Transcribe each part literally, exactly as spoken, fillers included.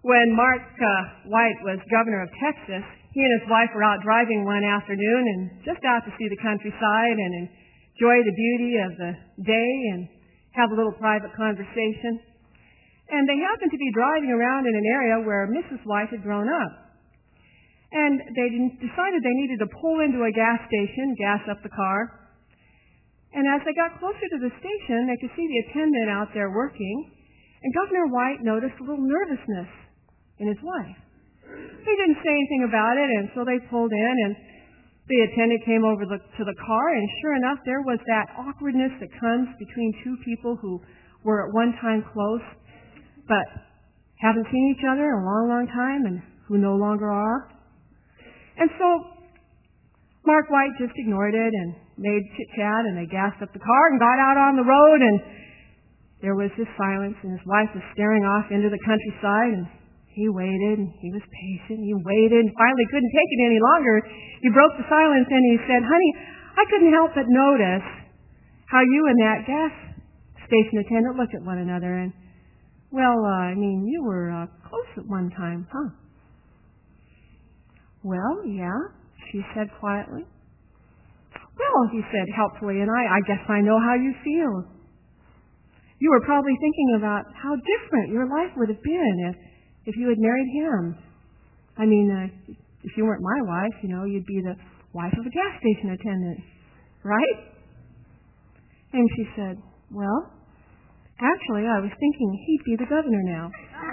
When Mark uh, White was governor of Texas, he and his wife were out driving one afternoon and just out to see the countryside and enjoy the beauty of the day and have a little private conversation. And they happened to be driving around in an area where Missus White had grown up. And they decided they needed to pull into a gas station, gas up the car. And as they got closer to the station, they could see the attendant out there working. And Governor White noticed a little nervousness in his wife. He didn't say anything about it, and so they pulled in, and the attendant came over the, to the car, and sure enough, there was that awkwardness that comes between two people who were at one time close, but haven't seen each other in a long, long time, and who no longer are. And so Mark White just ignored it and made chit-chat, and they gassed up the car and got out on the road, and there was this silence, and his wife was staring off into the countryside, and he waited, and he was patient, he waited, and finally couldn't take it any longer. He broke the silence, and he said, "Honey, I couldn't help but notice how you and that gas station attendant looked at one another, and, well, uh, I mean, you were uh, close at one time, huh?" "Well, yeah," she said quietly. "Well," he said helpfully, "and I, I guess I know how you feel. You were probably thinking about how different your life would have been if if you had married him. I mean, uh, if you weren't my wife, you know, you'd be the wife of a gas station attendant, right?" And she said, "Well, actually, I was thinking he'd be the governor now."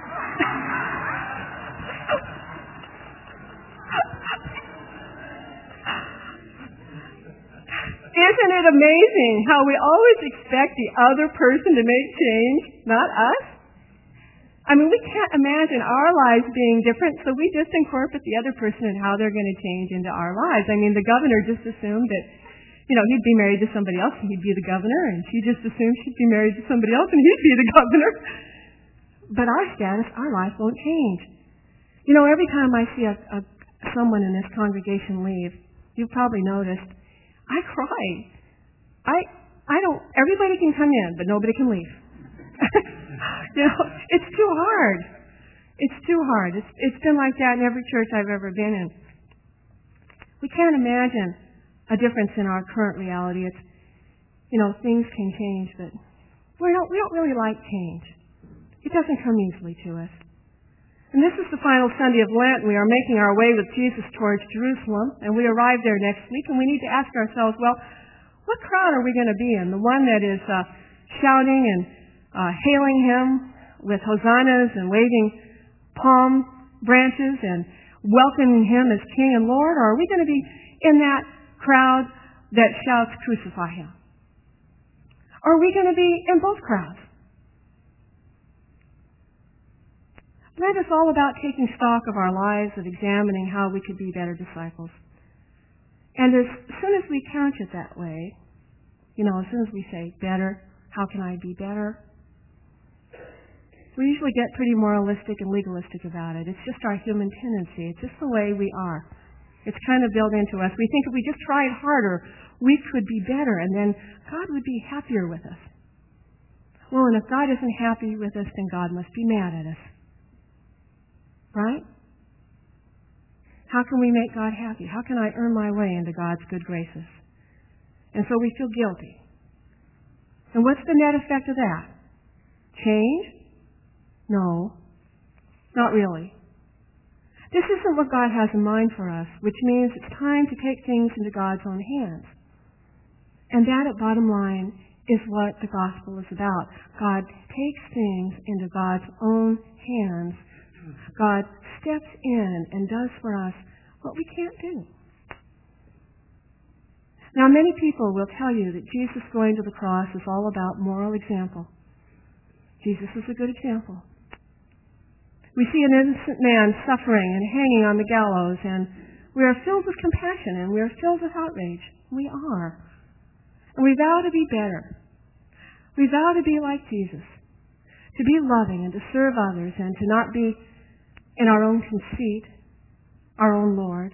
Isn't it amazing how we always expect the other person to make change, not us? I mean, we can't imagine our lives being different, so we just incorporate the other person and how they're going to change into our lives. I mean, the governor just assumed that, you know, he'd be married to somebody else and he'd be the governor, and she just assumed she'd be married to somebody else and he'd be the governor. But our status, our life won't change. You know, every time I see a, a someone in this congregation leave, you've probably noticed, I cry. I I don't. Everybody can come in, but nobody can leave. You know, it's too hard. It's too hard. It's it's been like that in every church I've ever been in. We can't imagine a difference in our current reality. It's, you know, things can change, but we don't we don't really like change. It doesn't come easily to us. And this is the final Sunday of Lent. We are making our way with Jesus towards Jerusalem, and we arrive there next week, and we need to ask ourselves, well, what crowd are we going to be in? The one that is uh, shouting and uh, hailing him with hosannas and waving palm branches and welcoming him as King and Lord, or are we going to be in that crowd that shouts, "Crucify him"? Or are we going to be in both crowds? Lent is all about taking stock of our lives, of examining how we could be better disciples. And as soon as we couch it that way, you know, as soon as we say, better, how can I be better? We usually get pretty moralistic and legalistic about it. It's just our human tendency. It's just the way we are. It's kind of built into us. We think if we just tried harder, we could be better, and then God would be happier with us. Well, and if God isn't happy with us, then God must be mad at us. Right? How can we make God happy? How can I earn my way into God's good graces? And so we feel guilty. And what's the net effect of that? Change? No, not really. This isn't what God has in mind for us, which means it's time to take things into God's own hands. And that, at bottom line, is what the gospel is about. God takes things into God's own hands. God steps in and does for us what we can't do. Now, many people will tell you that Jesus going to the cross is all about moral example. Jesus is a good example. We see an innocent man suffering and hanging on the gallows, and we are filled with compassion, and we are filled with outrage. We are. And we vow to be better. We vow to be like Jesus, to be loving and to serve others, and to not be in our own conceit, our own Lord.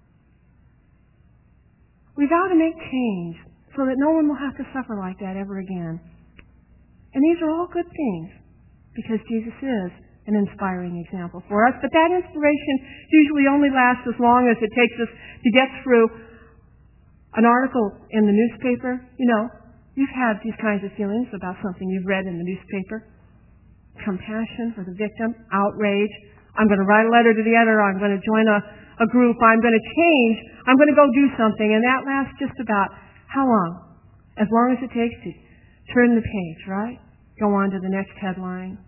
We vow to make change so that no one will have to suffer like that ever again. And these are all good things because Jesus is an inspiring example for us. But that inspiration usually only lasts as long as it takes us to get through an article in the newspaper. You know, you've had these kinds of feelings about something you've read in the newspaper. Compassion for the victim, outrage. I'm going to write a letter to the editor. I'm going to join a, a group. I'm going to change. I'm going to go do something. And that lasts just about how long? As long as it takes to turn the page, right? Go on to the next headline.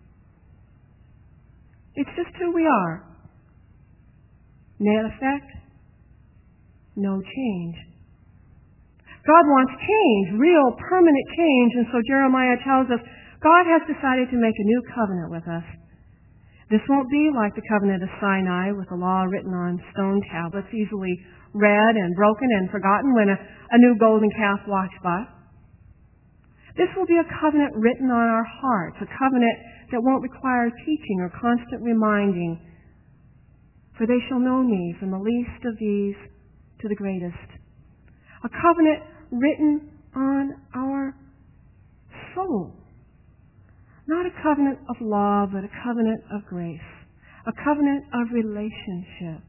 It's just who we are. Net effect? No change. God wants change, real, permanent change, and so Jeremiah tells us God has decided to make a new covenant with us. This won't be like the covenant of Sinai with the law written on stone tablets, easily read and broken and forgotten when a, a new golden calf walked by. This will be a covenant written on our hearts, a covenant that won't require teaching or constant reminding. For they shall know me from the least of these to the greatest. A covenant written on our soul. Not a covenant of law, but a covenant of grace. A covenant of relationship.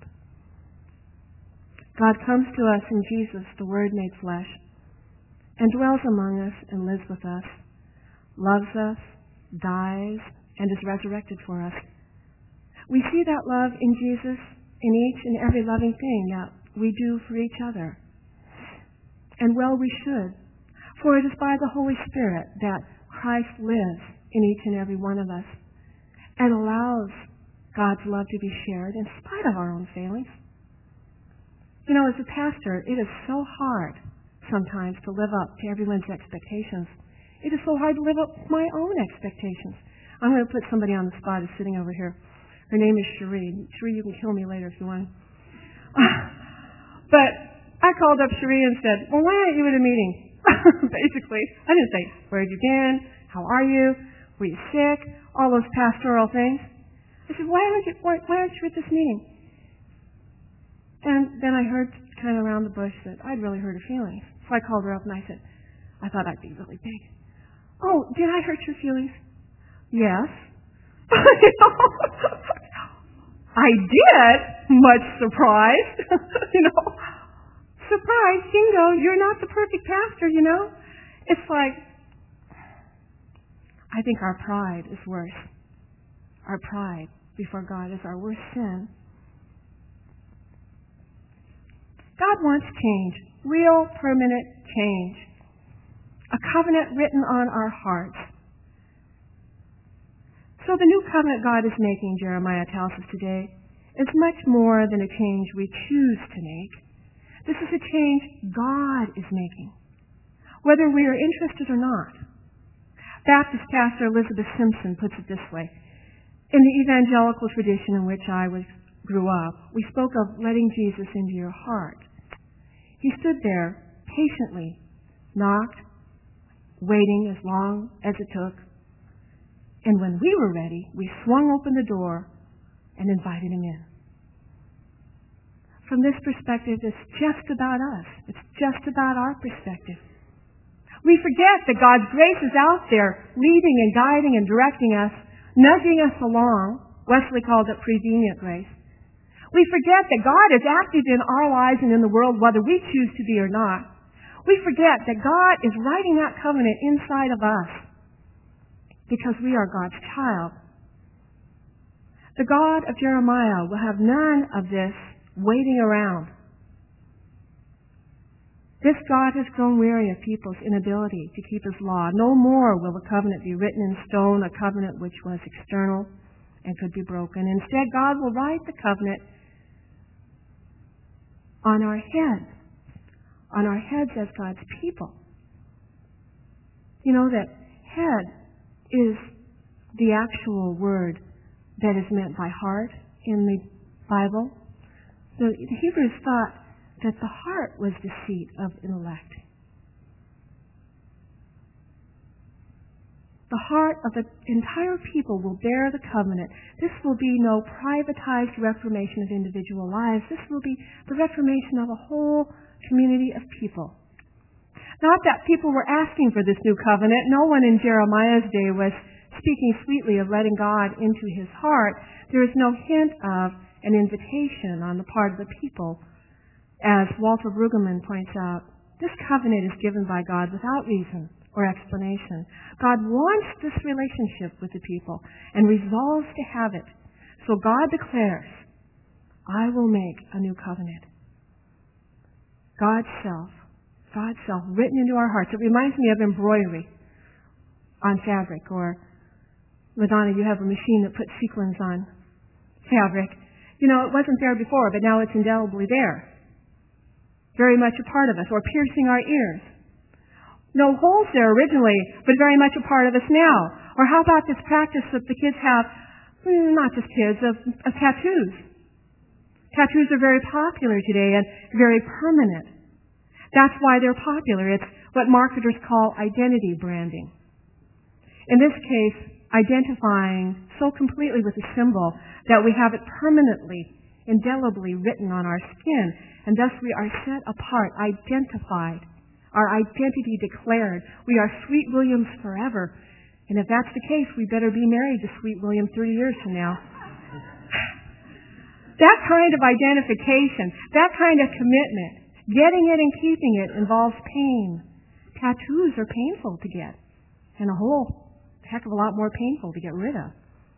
God comes to us in Jesus, the Word made flesh, and dwells among us and lives with us, loves us, dies, and is resurrected for us. We see that love in Jesus in each and every loving thing that we do for each other. And well, we should, for it is by the Holy Spirit that Christ lives in each and every one of us and allows God's love to be shared in spite of our own failings. You know, as a pastor, it is so hard sometimes to live up to everyone's expectations. It is so hard to live up to my own expectations. I'm going to put somebody on the spot who's sitting over here. Her name is Cherie. Cherie, you can kill me later if you want. But I called up Cherie and said, well, why aren't you at a meeting? Basically. I didn't say, where have you been? How are you? Were you sick? All those pastoral things. I said, why aren't you, why, why aren't you at this meeting? And then I heard kind of around the bush that I'd really hurt her feelings. So I called her up and I said, I thought I'd be really big. Oh, did I hurt your feelings? Yes. I did, much surprised. you know, surprised, Jingo, you're not the perfect pastor, you know. It's like, I think our pride is worse. Our pride before God is our worst sin. God wants change, real, permanent change. A covenant written on our hearts. So the new covenant God is making, Jeremiah tells us today, is much more than a change we choose to make. This is a change God is making, whether we are interested or not. Baptist pastor Elizabeth Simpson puts it this way. In the evangelical tradition in which I was, grew up, we spoke of letting Jesus into your heart. He stood there patiently, knocked, waiting as long as it took. And when we were ready, we swung open the door and invited him in. From this perspective, it's just about us. It's just about our perspective. We forget that God's grace is out there leading and guiding and directing us, nudging us along. Wesley called it prevenient grace. We forget that God is active in our lives and in the world whether we choose to be or not. We forget that God is writing that covenant inside of us because we are God's child. The God of Jeremiah will have none of this waiting around. This God has grown weary of people's inability to keep his law. No more will the covenant be written in stone, a covenant which was external and could be broken. Instead, God will write the covenant on our heads, on our heads as God's people. You know that head is the actual word that is meant by heart in the Bible. The Hebrews thought that the heart was the seat of intellect. The heart of the entire people will bear the covenant. This will be no privatized reformation of individual lives. This will be the reformation of a whole community of people. Not that people were asking for this new covenant. No one in Jeremiah's day was speaking sweetly of letting God into his heart, there is no hint of an invitation on the part of the people. As Walter Brueggemann points out, this covenant is given by God without reason or explanation. God wants this relationship with the people and resolves to have it. So God declares, I will make a new covenant. God's self, God's self written into our hearts. It reminds me of embroidery on fabric, or Madonna, you have a machine that puts sequins on fabric. You know, it wasn't there before, but now it's indelibly there. Very much a part of us, or piercing our ears. No holes there originally, but very much a part of us now. Or how about this practice that the kids have, not just kids, of, of tattoos. Tattoos are very popular today and very permanent. That's why they're popular. It's what marketers call identity branding. In this case, identifying so completely with a symbol that we have it permanently, indelibly written on our skin, and thus we are set apart, identified, our identity declared. We are Sweet Williams forever. And if that's the case, we better be married to Sweet William thirty years from now. That kind of identification, that kind of commitment, getting it and keeping it involves pain. Tattoos are painful to get, and a whole heck of a lot more painful to get rid of.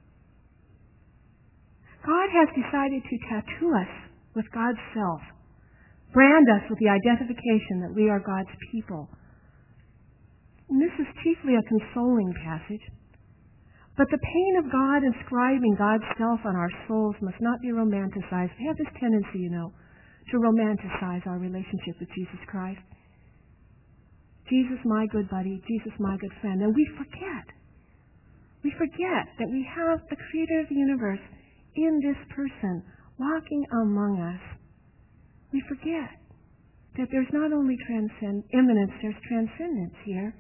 God has decided to tattoo us with God's self, brand us with the identification that we are God's people. And this is chiefly a consoling passage. But the pain of God inscribing God's self on our souls must not be romanticized. We have this tendency, you know, to romanticize our relationship with Jesus Christ. Jesus, my good buddy. Jesus, my good friend. And we forget. We forget that we have the Creator of the universe in this person, walking among us. We forget that there's not only transcend- immanence, there's transcendence here.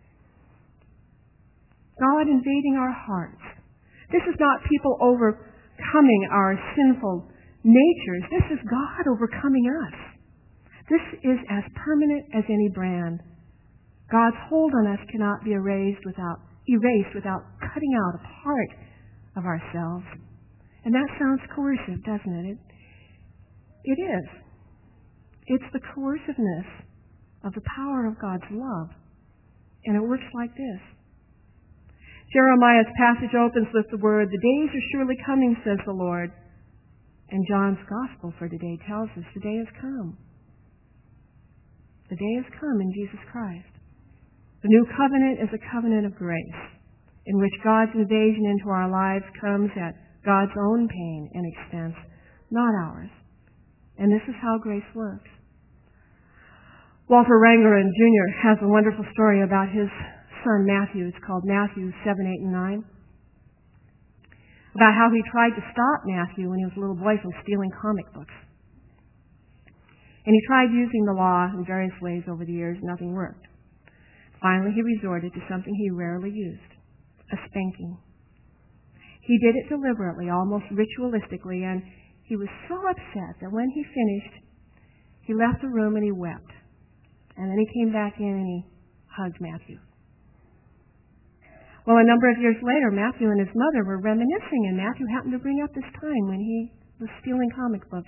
God invading our hearts. This is not people overcoming our sinful natures. This is God overcoming us. This is as permanent as any brand. God's hold on us cannot be erased without erased without cutting out a part of ourselves. And that sounds coercive, doesn't it? It, it is. It's the coerciveness of the power of God's love. And it works like this. Jeremiah's passage opens with the word, the days are surely coming, says the Lord. And John's gospel for today tells us the day has come. The day has come in Jesus Christ. The new covenant is a covenant of grace, in which God's invasion into our lives comes at God's own pain and expense, not ours. And this is how grace works. Walter Wangerin Junior has a wonderful story about his son Matthew. It's called Matthew seven, eight, and nine. About how he tried to stop Matthew when he was a little boy from stealing comic books. And he tried using the law in various ways over the years. Nothing worked. Finally, he resorted to something he rarely used, a spanking. He did it deliberately, almost ritualistically, and he was so upset that when he finished, he left the room and he wept. And then he came back in and he hugged Matthew. Well, a number of years later, Matthew and his mother were reminiscing, and Matthew happened to bring up this time when he was stealing comic books.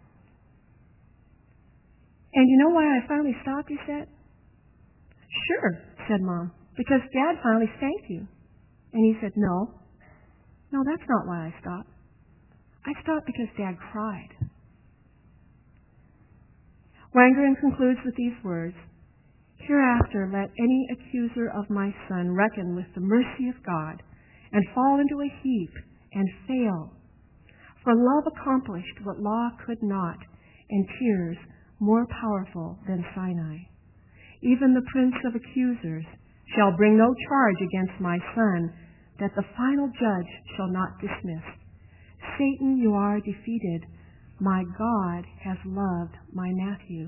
And you know why I finally stopped, he said? Sure, said Mom, because Dad finally spanked you. And he said, no, no, that's not why I stopped. I stopped because Dad cried. Wangerin concludes with these words, hereafter let any accuser of my son reckon with the mercy of God and fall into a heap and fail. For love accomplished what law could not, and tears more powerful than Sinai. Even the prince of accusers shall bring no charge against my son, that the final judge shall not dismiss. Satan, you are defeated. My God has loved my Matthew.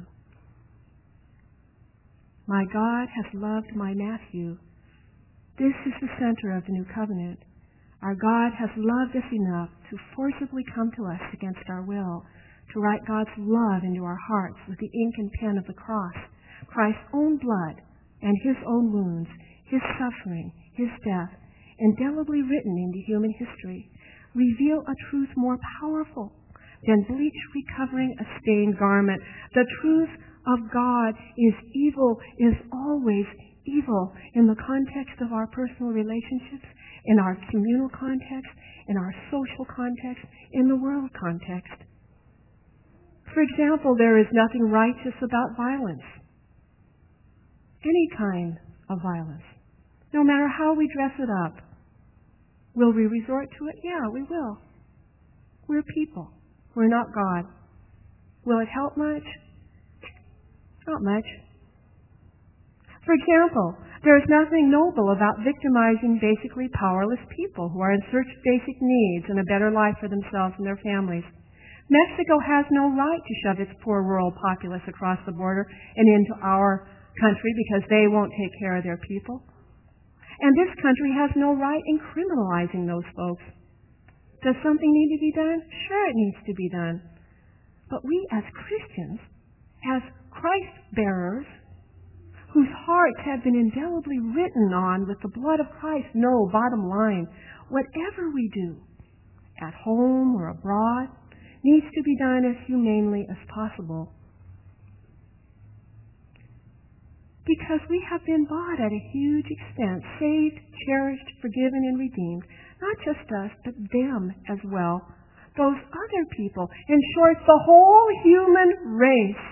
My God has loved my Matthew. This is the center of the new covenant. Our God has loved us enough to forcibly come to us against our will, to write God's love into our hearts with the ink and pen of the cross. Christ's own blood and his own wounds, his suffering, his death, indelibly written into human history, reveal a truth more powerful than bleach recovering a stained garment. The truth of God is evil, is always evil in the context of our personal relationships, in our communal context, in our social context, in the world context. For example, there is nothing righteous about violence. Any kind of violence. No matter how we dress it up. Will we resort to it? Yeah, we will. We're people. We're not God. Will it help much? Not much. For example, there is nothing noble about victimizing basically powerless people who are in search of basic needs and a better life for themselves and their families. Mexico has no right to shove its poor rural populace across the border and into our country because they won't take care of their people. And this country has no right in criminalizing those folks. Does something need to be done? Sure, it needs to be done. But we as Christians, as Christ bearers, whose hearts have been indelibly written on with the blood of Christ, know, bottom line, whatever we do, at home or abroad, needs to be done as humanely as possible. Because we have been bought at a huge expense, saved, cherished, forgiven, and redeemed. Not just us, but them as well. Those other people. In short, the whole human race.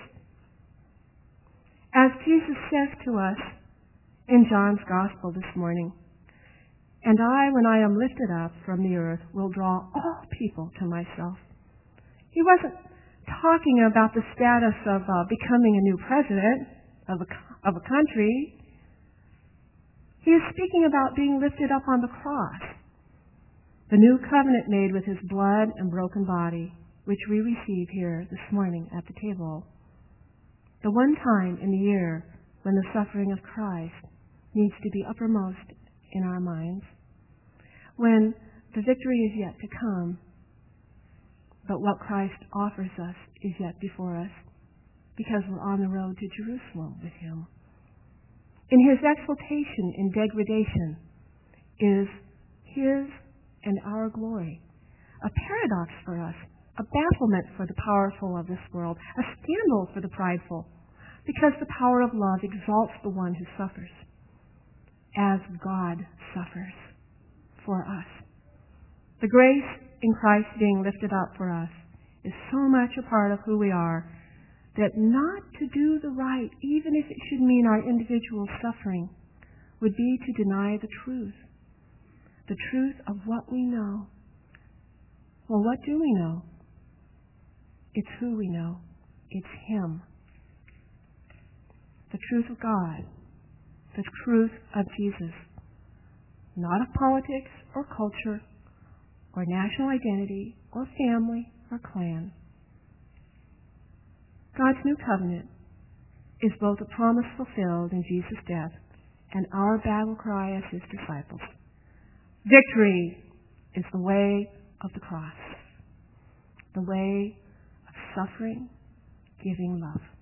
As Jesus says to us in John's Gospel this morning, "And I, when I am lifted up from the earth, will draw all people to myself." He wasn't talking about the status of uh, becoming a new president of a of a country. He is speaking about being lifted up on the cross, the new covenant made with his blood and broken body, which we receive here this morning at the table. The one time in the year when the suffering of Christ needs to be uppermost in our minds, when the victory is yet to come, but what Christ offers us is yet before us, because we're on the road to Jerusalem with him. In his exaltation and degradation is his and our glory. A paradox for us, a bafflement for the powerful of this world, a scandal for the prideful, because the power of love exalts the one who suffers, as God suffers for us. The grace in Christ being lifted up for us is so much a part of who we are, that not to do the right, even if it should mean our individual suffering, would be to deny the truth. The truth of what we know. Well, what do we know? It's who we know. It's him. The truth of God. The truth of Jesus. Not of politics or culture or national identity or family or clan. God's new covenant is both a promise fulfilled in Jesus' death and our battle cry as his disciples. Victory is the way of the cross, the way of suffering, giving love.